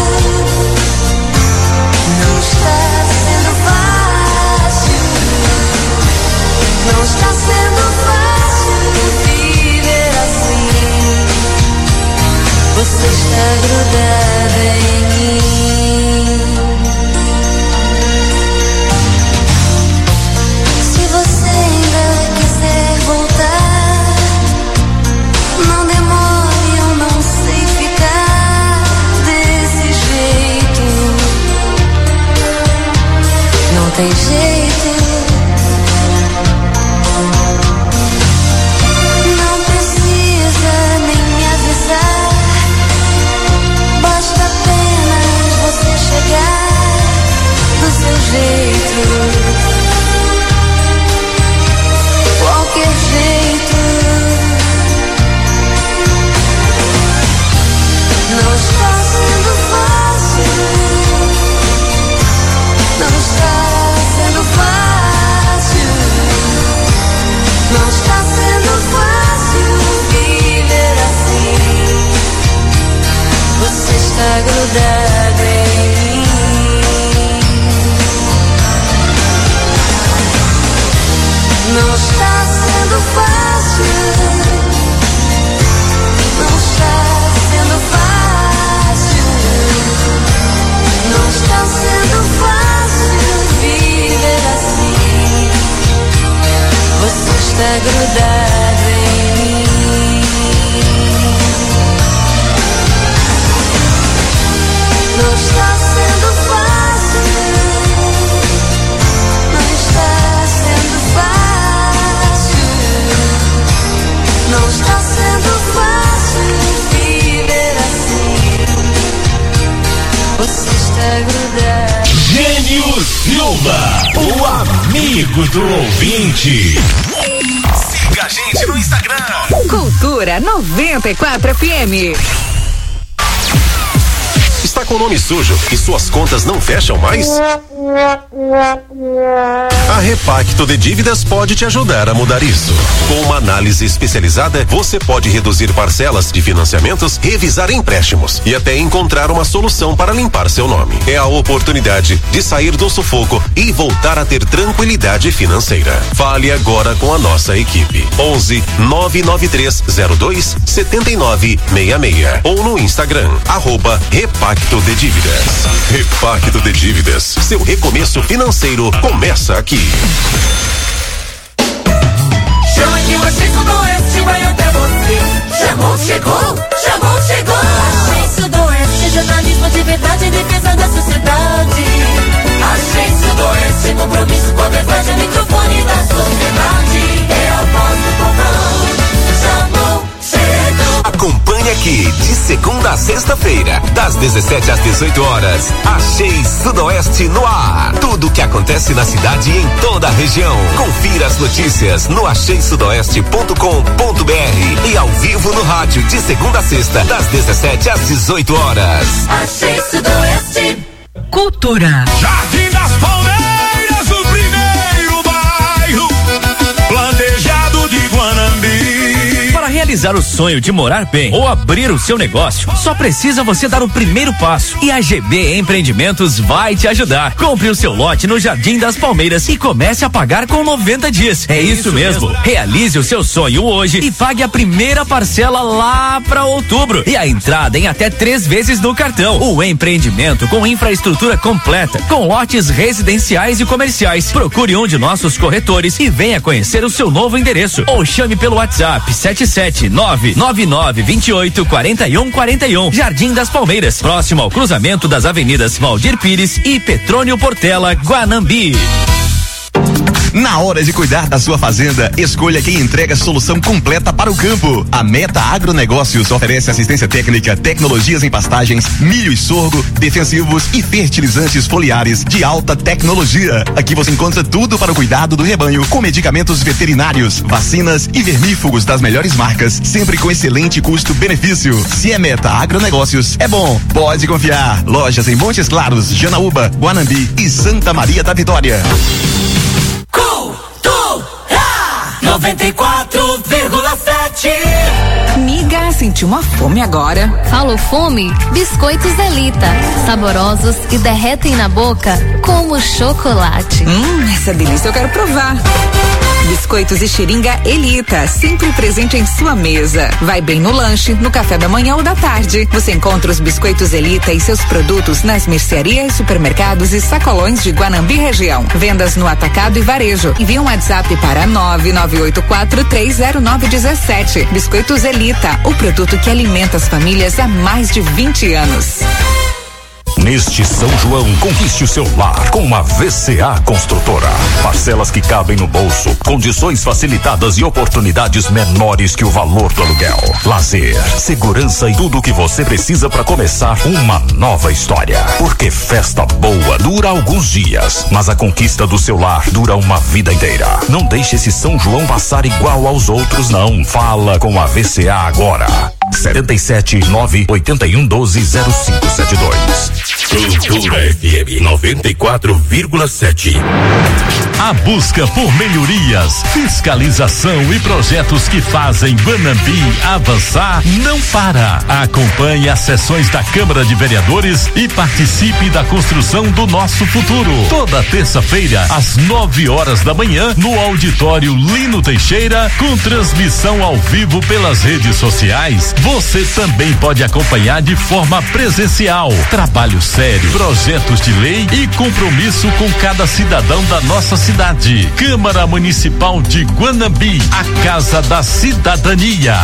Não está sendo fácil. Não está sendo fácil viver assim. Você está grudada em mim. Se você ainda quiser voltar, não demore, eu não sei ficar desse jeito. Não tem jeito. Não precisa nem me avisar. Basta apenas você chegar do seu jeito. Qualquer jeito. Não está sendo fácil. Não está sendo fácil. Não está sendo fácil viver assim. Você está grudado em mim. Não está sendo fácil. Não está sendo fácil. Não está sendo fácil viver assim. Você está grudado em mim. Não está sendo fácil. Não está sendo fácil. Não está sendo fácil viver assim. Você está grudado. Gênio Silva, o amigo do ouvinte. Siga a gente no Instagram. Cultura 94 FM. Está com o nome sujo e suas contas não fecham mais? A Repacto de Dívidas pode te ajudar a mudar isso. Com uma análise especializada, você pode reduzir parcelas de financiamentos, revisar empréstimos e até encontrar uma solução para limpar seu nome. É a oportunidade de sair do sufoco e voltar a ter tranquilidade financeira. Fale agora com a nossa equipe. 11 993 02 7966 ou no Instagram @Repacto de Dívidas. Repacto de Dívidas. Seu recomeço financeiro começa aqui. Chama que o Achei Sudoeste vai até você. Chamou, chegou, chamou, chegou. Achei Sudoeste, jornalismo de verdade em defesa da sociedade. Achei Sudoeste, compromisso com a verdade, o microfone da sociedade. É a voz do povão. Chamou, chegou. Acompanhe aqui, de segunda a sexta-feira, das 17 às 18 horas. Achei Sudoeste no ar. Tudo o que acontece na cidade e em toda a região. Confira as notícias no acheisudoeste.com.br e ao vivo no rádio, de segunda a sexta, das 17 às 18 horas. Achei Sudoeste. Cultura. Jardim das Palmeiras, o primeiro bairro planejado de Guanambi. Para realizar o sonho de morar bem ou abrir o seu negócio, só precisa você dar o primeiro passo. E a GB Empreendimentos vai te ajudar. Compre o seu lote no Jardim das Palmeiras e comece a pagar com 90 dias. É isso mesmo. Realize o seu sonho hoje e pague a primeira parcela lá para outubro. E a entrada em até 3 vezes no cartão. O empreendimento com infraestrutura completa, com lotes residenciais e comerciais. Procure um de nossos corretores e venha conhecer o seu novo endereço. Ou chame pelo WhatsApp 77999284141. Jardim das Palmeiras, próximo ao cruzamento das avenidas Valdir Pires e Petrônio Portela, Guanambi. Na hora de cuidar da sua fazenda, escolha quem entrega solução completa para o campo. A Meta Agronegócios oferece assistência técnica, tecnologias em pastagens, milho e sorgo, defensivos e fertilizantes foliares de alta tecnologia. Aqui você encontra tudo para o cuidado do rebanho, com medicamentos veterinários, vacinas e vermífugos das melhores marcas, sempre com excelente custo-benefício. Se é Meta Agronegócios, é bom, pode confiar. Lojas em Montes Claros, Janaúba, Guanambi e Santa Maria da Vitória. 94,7. Miga, sentiu uma fome agora? Falou fome? Biscoitos Elita. Saborosos e derretem na boca como chocolate. Essa delícia eu quero provar. Biscoitos e Xiringa Elita, sempre presente em sua mesa. Vai bem no lanche, no café da manhã ou da tarde. Você encontra os biscoitos Elita e seus produtos nas mercearias, supermercados e sacolões de Guanambi região. Vendas no atacado e varejo. Envie um WhatsApp para 998430917. Biscoitos Elita, o produto que alimenta as famílias há mais de 20 anos. Neste São João, conquiste o seu lar com uma VCA Construtora. Parcelas que cabem no bolso, condições facilitadas e oportunidades menores que o valor do aluguel. Lazer, segurança e tudo o que você precisa para começar uma nova história. Porque festa boa dura alguns dias, mas a conquista do seu lar dura uma vida inteira. Não deixe esse São João passar igual aos outros, não. Fala com a VCA agora. 77-98112-0572. Cultura FM 94,7. A busca por melhorias, fiscalização e projetos que fazem Guanambi avançar não para. Acompanhe as sessões da Câmara de Vereadores e participe da construção do nosso futuro. Toda terça-feira, às 9 horas da manhã, no auditório Lino Teixeira, com transmissão ao vivo pelas redes sociais. Você também pode acompanhar de forma presencial. Trabalho sério, projetos de lei e compromisso com cada cidadão da nossa cidade. Câmara Municipal de Guanambi, a Casa da Cidadania.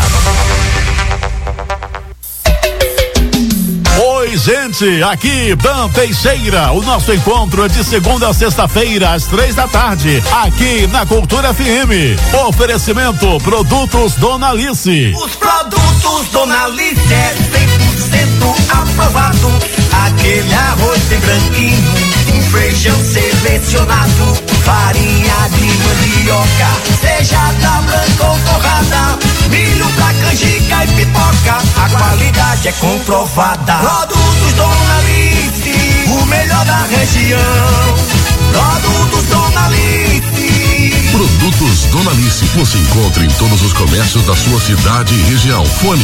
Oi, gente, aqui Dan Teixeira. O nosso encontro é de segunda a sexta-feira, às 3 da tarde, aqui na Cultura FM. Oferecimento Produtos Dona Alice. Os produtos Dona Alice é 100% aprovado. Aquele arroz bem branquinho, um feijão selecionado, farinha de mandioca, seja da branca ou torrada, milho pra canjica e pipoca, a qualidade é comprovada. Produtos Dona Alice, o melhor da região. Produtos Dona Alice. Produtos Dona Alice, você encontra em todos os comércios da sua cidade e região. Fone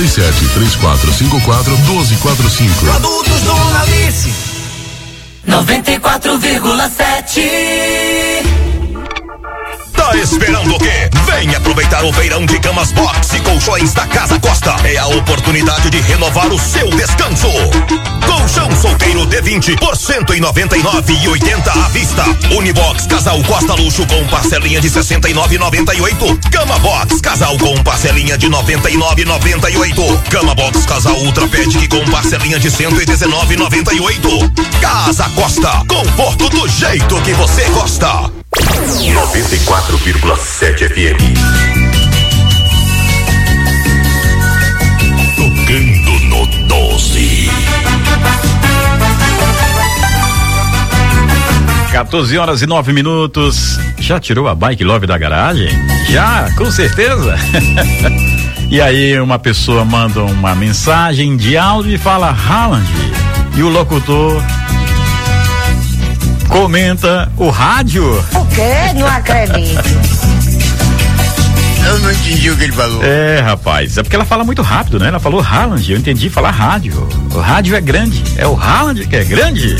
77-3454-1245. Produtos Dona Alice 94,7. Tá esperando o quê? Vem aproveitar o feirão de camas box e colchões da Casa Costa. É a oportunidade de renovar o seu descanso. Colchão solteiro D20 por R$199,80 à vista. Unibox Casal Costa Luxo com parcelinha de R$69,98. Cama Box Casal com parcelinha de R$99,98. Cama Box Casal Ultra Pedic com parcelinha de R$119,98. Casa Costa, conforto do jeito que você gosta. 94,7 FM. Tocando no 12. 14h09. Já tirou a Bike Love da garagem? Já, com certeza. E aí uma pessoa manda uma mensagem de áudio e fala Haaland. E o locutor comenta o rádio. O quê? Não acredito. Eu não entendi o que ele falou. É, rapaz, é porque ela fala muito rápido, né? Ela falou Haaland, eu entendi falar rádio. O rádio é grande, é o Haaland que é grande.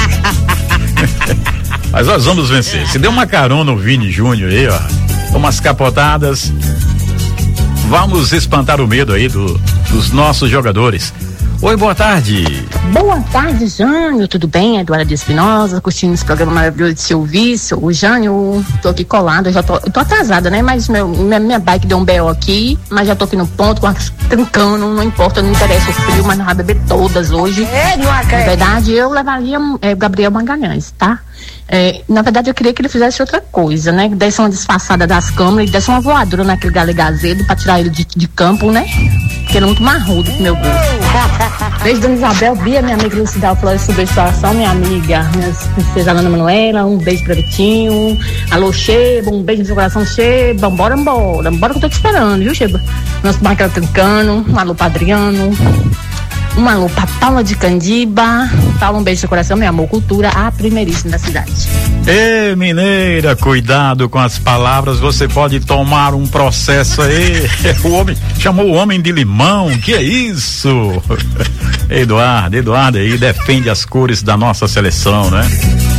Mas nós vamos vencer. Se deu uma carona o Vini Júnior aí, ó, umas capotadas, vamos espantar o medo aí dos nossos jogadores. Oi, boa tarde. Boa tarde, Jânio, tudo bem? Eduarda de Espinosa, curtindo esse programa maravilhoso de seu vício. O Jânio, tô aqui colado, eu tô atrasada, né? Mas minha bike deu um BO aqui, mas já tô aqui no ponto, trincando, não importa, não interessa o frio, mas não vai beber todas hoje. Não acredito. Na verdade, eu levaria Gabriel Magalhães, tá? Na verdade, eu queria que ele fizesse outra coisa, né? Que desse uma disfarçada das câmeras e desse uma voadora naquele Galega Azedo pra tirar ele de campo, né? Porque ele é muito marrudo pro meu gosto. Beijo, Dona Isabel, Bia, minha amiga Lucidal Flores, subestação, minha amiga, minha princesa Ana Manuela, um beijo pra Vitinho. Alô, Sheba, um beijo no seu coração, Sheba. Bora que eu tô te esperando, viu, Sheba? Nosso Marcelo Trincano, um alô pra Adriano. Um alô pra Paula de Candiba. Paula, um beijo no seu coração, meu amor, cultura, a primeiríssima da cidade. Ê, mineira, cuidado com as palavras, você pode tomar um processo aí. O homem, chamou o homem de limão, que é isso? Eduardo aí defende as cores da nossa seleção, né?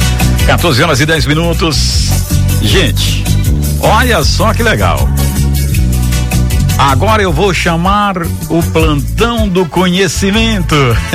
14h10. Gente, olha só que legal. Agora eu vou chamar o plantão do conhecimento.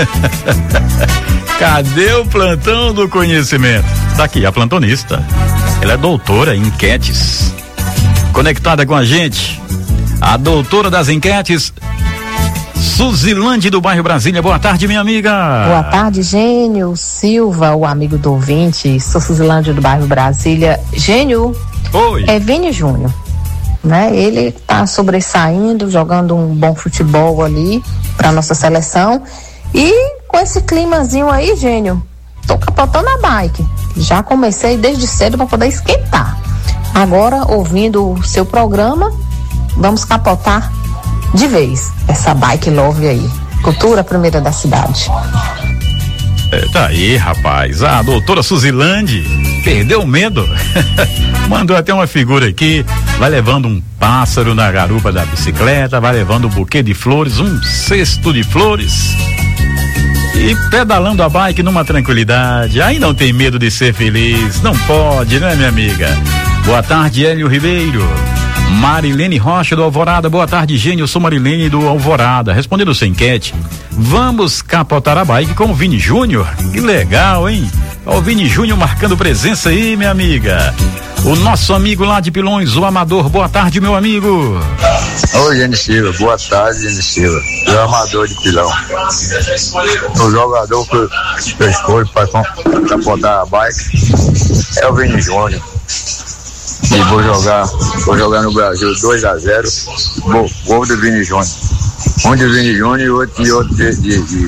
Cadê o plantão do conhecimento? Tá aqui, a plantonista. Ela é doutora em enquetes. Conectada com a gente, a doutora das enquetes, Suzilande do bairro Brasília. Boa tarde, minha amiga. Boa tarde, Gênio Silva, o amigo do ouvinte. Sou Suzilande do bairro Brasília. Gênio. Oi. É Vini Júnior. Né? Ele tá sobressaindo, jogando um bom futebol ali pra nossa seleção. E com esse climazinho aí, Gênio, tô capotando a bike. Já comecei desde cedo para poder esquentar. Agora, ouvindo o seu programa, vamos capotar de vez essa bike love aí. Cultura primeira da cidade. Tá aí, rapaz. A doutora Suzilande perdeu o medo. Mandou até uma figura aqui. Vai levando um pássaro na garupa da bicicleta, vai levando um buquê de flores, um cesto de flores. E pedalando a bike numa tranquilidade. Aí não tem medo de ser feliz. Não pode, né, minha amiga? Boa tarde, Hélio Ribeiro. Marilene Rocha do Alvorada. Boa tarde, Gênio. Eu sou Marilene do Alvorada. Respondendo sua enquete, vamos capotar a bike com o Vini Júnior? Que legal, hein? Ó, o Vini Júnior marcando presença aí, minha amiga. O nosso amigo lá de Pilões, o Amador. Boa tarde, meu amigo. Oi, Gênio Silva. Boa tarde, Gênio Silva. Eu Amador de Pilão. O jogador que eu escolho para capotar a bike é o Vini Júnior. E vou jogar no Brasil 2-0, gol do Vini Júnior. Um de Vini Júnior e outro de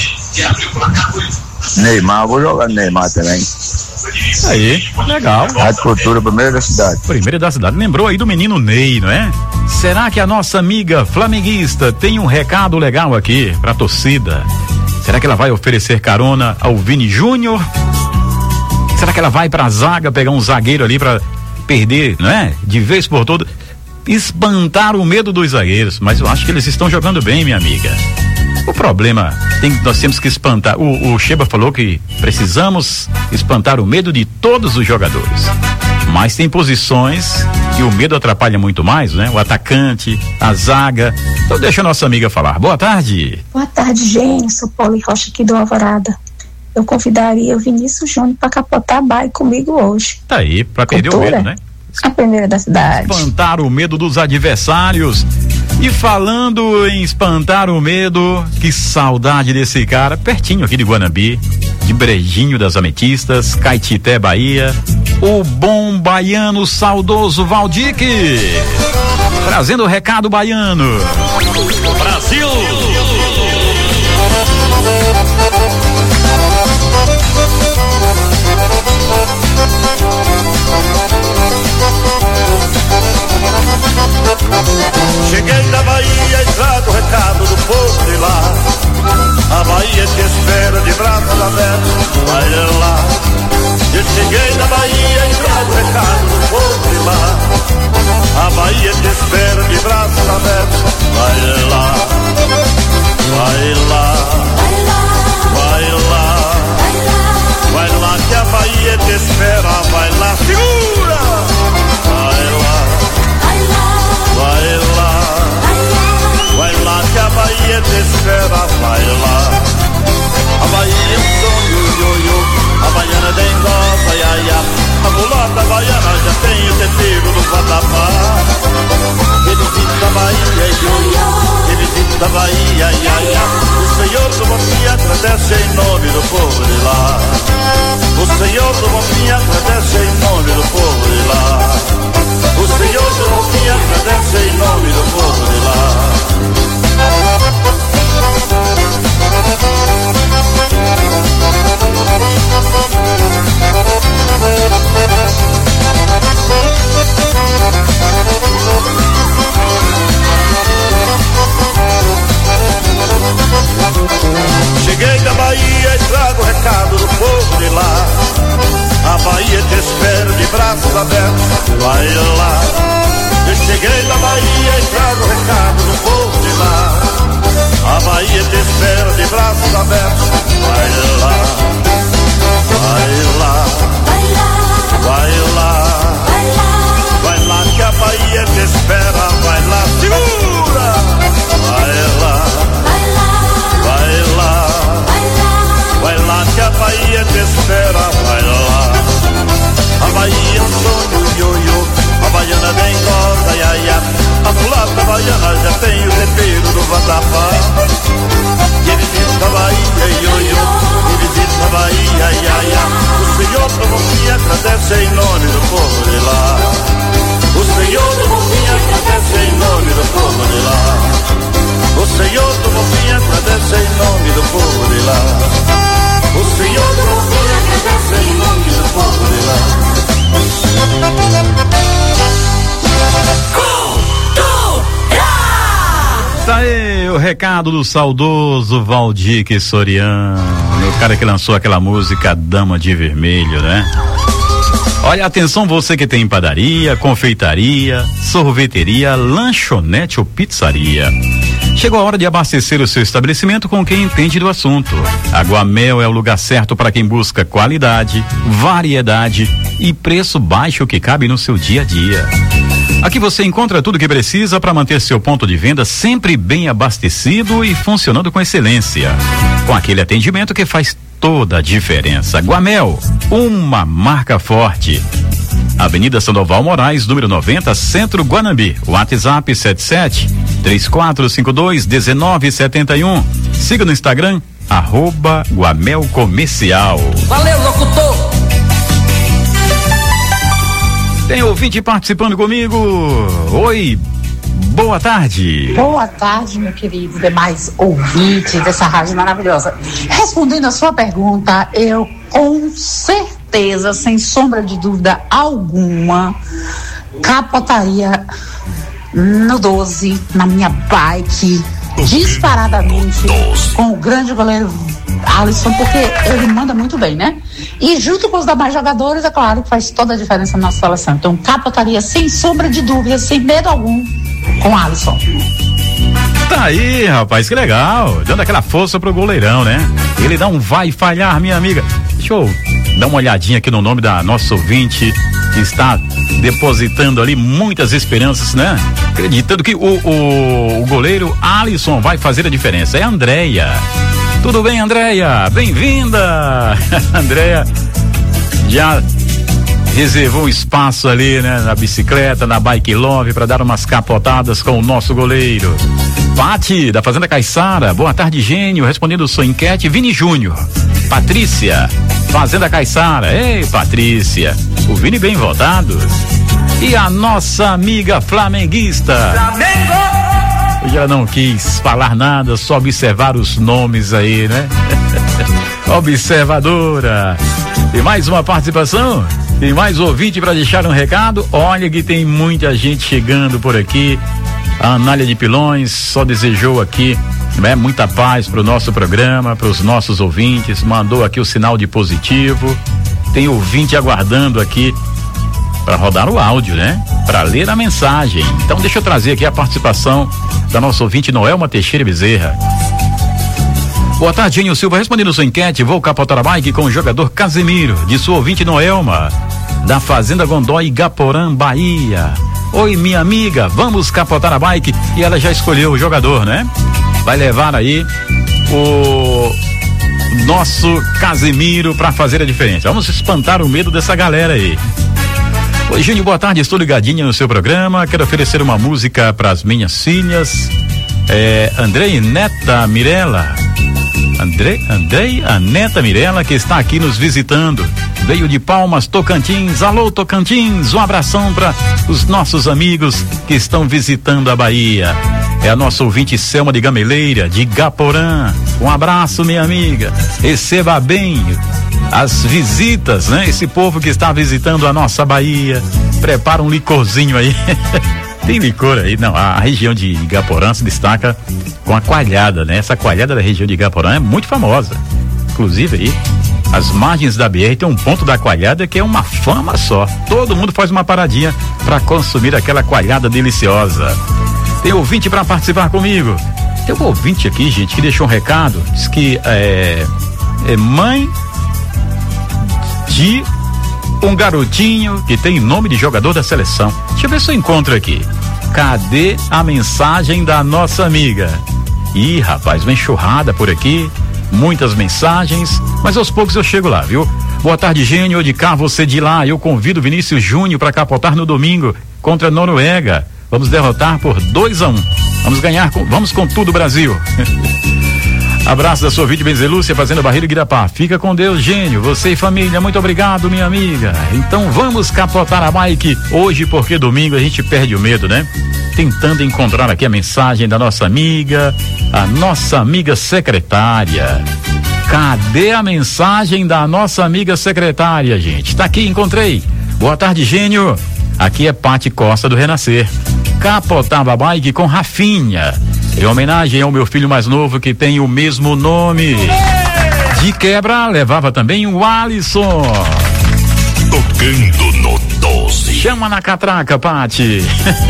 Neymar. Vou jogar no Neymar também. Aí, legal. Rádio Cultura, primeira da cidade. Primeira da cidade. Lembrou aí do menino Ney, não é? Será que a nossa amiga flamenguista tem um recado legal aqui pra torcida? Será que ela vai oferecer carona ao Vini Júnior? Será que ela vai pra zaga, pegar um zagueiro ali pra perder, não é? De vez por todas, espantar o medo dos zagueiros, mas eu acho que eles estão jogando bem, minha amiga. O problema, nós temos que espantar, o Sheba falou que precisamos espantar o medo de todos os jogadores, mas tem posições que o medo atrapalha muito mais, né? O atacante, a zaga. Então deixa a nossa amiga falar. Boa tarde. Boa tarde, Gênio. Sou Paulo Rocha aqui do Alvorada. Eu convidaria o Vinícius Júnior para capotar a bike comigo hoje. Tá aí, para perder o medo, né? A primeira da cidade. Espantar o medo dos adversários. E falando em espantar o medo, que saudade desse cara, pertinho aqui de Guanambi, de Brejinho das Ametistas, Caetité, Bahia, o bom baiano saudoso Valdique, trazendo o recado baiano. Brasil! Cheguei da Bahia e trago o recado do povo de lá. A Bahia te espera de braços abertos, vai lá. Eu cheguei da Bahia e trago o recado do povo de lá. A Bahia te espera de braços abertos, vai lá. Vai lá. Vai lá. Senhor do Bonfim agradece em nome do povo de lá. O Senhor do Bonfim agradece em nome do povo de lá. Cheguei da Bahia e trago o recado do povo de lá. A Bahia te espera de braços abertos, vai lá. Eu cheguei da Bahia e trago o recado do povo de lá. A Bahia te espera de braços abertos, vai lá. Vai lá, vai lá, vai lá que a Bahia te espera, vai lá, segura, vai lá, vai lá, vai lá que a Bahia te espera, vai lá. A Bahia é um sonho, ioiô, a baiana tem corda, iaia. A mulata baiana já tem o tempero do vatapá. E visita a Bahia, ioiô, e visita a Bahia, iaia. O Senhor do Bonfim agradece em nome do povo de lá. O Senhor do Bonfim agradece em nome do povo de lá. O Senhor do Bonfim agradece em nome do povo de lá. O Senhor do Bonfim agradece em nome do povo de lá. Tá aí o recado do saudoso Valdir Soriano, o cara que lançou aquela música Dama de Vermelho, né? Olha, atenção você que tem padaria, confeitaria, sorveteria, lanchonete ou pizzaria. Chegou a hora de abastecer o seu estabelecimento com quem entende do assunto. A Guamel é o lugar certo para quem busca qualidade, variedade e preço baixo que cabe no seu dia a dia. Aqui você encontra tudo o que precisa para manter seu ponto de venda sempre bem abastecido e funcionando com excelência. Com aquele atendimento que faz toda a diferença. Guamel, uma marca forte. Avenida Sandoval Moraes, número 90, Centro Guanambi. WhatsApp 77-3452-1971. Siga no Instagram, @Guamel Comercial. Valeu, locutor! Tem ouvinte participando comigo. Oi, boa tarde. Boa tarde, meu querido, demais ouvintes dessa rádio maravilhosa. Respondendo a sua pergunta, eu com certeza, sem sombra de dúvida alguma, capotaria no 12, na minha bike, disparadamente, com o grande goleiro Alisson, porque ele manda muito bem, né? E junto com os demais jogadores, é claro que faz toda a diferença na nossa seleção. Então, capotaria sem sombra de dúvida, sem medo algum, com Alisson. Tá aí, rapaz, que legal. Dando aquela força pro goleirão, né? Ele não vai falhar, minha amiga. Deixa eu dar uma olhadinha aqui no nome da nossa ouvinte, que está depositando ali muitas esperanças, né? Acreditando que o goleiro Alisson vai fazer a diferença. É a Andréia. Tudo bem, Andréia? Bem-vinda! Andréia já reservou um espaço ali, né? Na bicicleta, na Bike Love, para dar umas capotadas com o nosso goleiro. Pati, da Fazenda Caiçara, boa tarde, gênio, respondendo sua enquete, Vini Júnior. Patrícia, Fazenda Caiçara, ei, Patrícia, o Vini bem votado. E a nossa amiga flamenguista. Flamengo! Hoje ela não quis falar nada, só observar os nomes aí, né? Observadora. Tem mais uma participação? Tem mais ouvinte para deixar um recado? Olha que tem muita gente chegando por aqui. A Anália de Pilões só desejou aqui, né, muita paz para o nosso programa, para os nossos ouvintes, mandou aqui o sinal de positivo. Tem ouvinte aguardando aqui para rodar o áudio, né? Para ler a mensagem. Então deixa eu trazer aqui a participação da nossa ouvinte Noelma Teixeira Bezerra. Boa tarde, Gênio Silva. Respondendo sua enquete, vou capotar a bike com o jogador Casemiro, de sua ouvinte Noelma, da Fazenda Gondó, Igaporã, Bahia. Oi, minha amiga, vamos capotar a bike. E ela já escolheu o jogador, né? Vai levar aí o nosso Casemiro para fazer a diferença. Vamos espantar o medo dessa galera aí. Oi, Júnior, boa tarde, estou ligadinha no seu programa, quero oferecer uma música para as minhas filhas, André e Neta Mirella, a neta Mirela, que está aqui nos visitando. Veio de Palmas, Tocantins. Alô, Tocantins, um abração para os nossos amigos que estão visitando a Bahia. É a nossa ouvinte Selma de Gameleira, de Igaporã. Um abraço, minha amiga. Receba bem as visitas, né? Esse povo que está visitando a nossa Bahia. Prepara um licorzinho aí. Tem licor aí, não, a região de Igaporã se destaca com a coalhada, né? Essa coalhada da região de Igaporã é muito famosa. Inclusive aí, as margens da BR tem um ponto da coalhada que é uma fama só. Todo mundo faz uma paradinha para consumir aquela coalhada deliciosa. Tem ouvinte para participar comigo. Tem um ouvinte aqui, gente, que deixou um recado, diz que é mãe de um garotinho que tem nome de jogador da seleção. Deixa eu ver se eu encontro aqui. Cadê a mensagem da nossa amiga? Ih, rapaz, uma enxurrada por aqui, muitas mensagens, mas aos poucos eu chego lá, viu? Boa tarde, Gênio, de cá, você de lá. Eu convido o Vinícius Júnior para capotar no domingo contra a Noruega. Vamos derrotar por 2-1. Vamos ganhar, vamos com tudo, Brasil. Abraço da sua vídeo Benzelúcia, fazendo Barreiro Guirapá. Fica com Deus, Gênio, você e família, muito obrigado, minha amiga. Então vamos capotar a bike hoje, porque domingo a gente perde o medo, né? Tentando encontrar aqui a mensagem da nossa amiga, a nossa amiga secretária. Cadê a mensagem da nossa amiga secretária, gente? Tá aqui, encontrei. Boa tarde, Gênio. Aqui é Pati Costa do Renascer. Capotava a bike com Rafinha, em homenagem ao meu filho mais novo que tem o mesmo nome. De quebra, levava também o Alisson. Tocando no 12. Chama na catraca, Pati.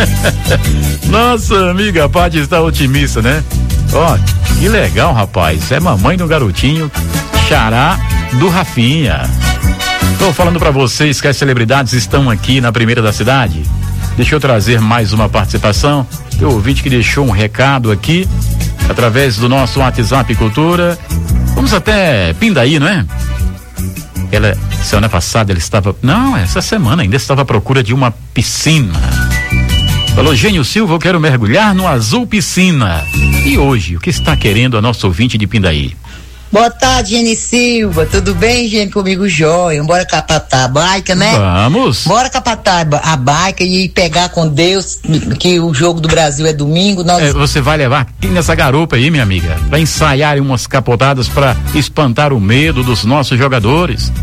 Nossa amiga Pati está otimista, né? Ó, que legal, rapaz. É mamãe do garotinho, xará do Rafinha. Tô falando pra vocês que as celebridades estão aqui na primeira da cidade. Deixa eu trazer mais uma participação. Tem um ouvinte que deixou um recado aqui, através do nosso WhatsApp Cultura. Vamos até Pindaí, não é? Ela, semana passada, ela estava... Não, essa semana ainda estava à procura de uma piscina. Falou, Gênio Silva, eu quero mergulhar no Azul Piscina. E hoje, o que está querendo a nossa ouvinte de Pindaí? Boa tarde, Gênio Silva. Tudo bem, gente? Comigo, jóia. Bora capotar a bike, né? Vamos. Bora capotar a bike e pegar com Deus, que o jogo do Brasil é domingo. Você vai levar aqui nessa garupa aí, minha amiga, vai ensaiar umas capotadas para espantar o medo dos nossos jogadores.